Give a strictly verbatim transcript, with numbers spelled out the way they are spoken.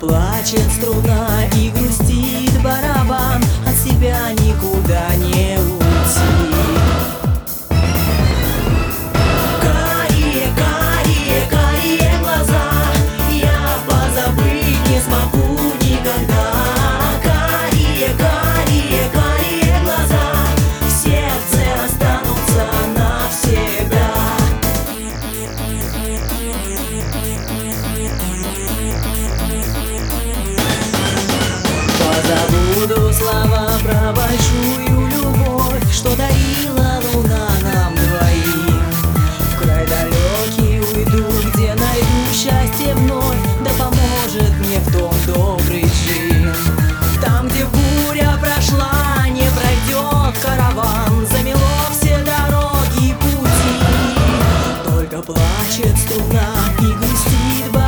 плачет струна и грустит барабан, от себя никуда не уйти. Карие, карие, карие глаза, я позабыть не смогу никогда. Карие, карие, карие глаза, в сердце останутся навсегда. Позабуду слова про большую любовь, что дарила луна нам двоим. В край далекий уйду, где найду счастье вновь, да поможет мне в том добрый джин. Там, где буря прошла, не пройдет караван, замело все дороги и пути. Только плачет струна и грустит барабан,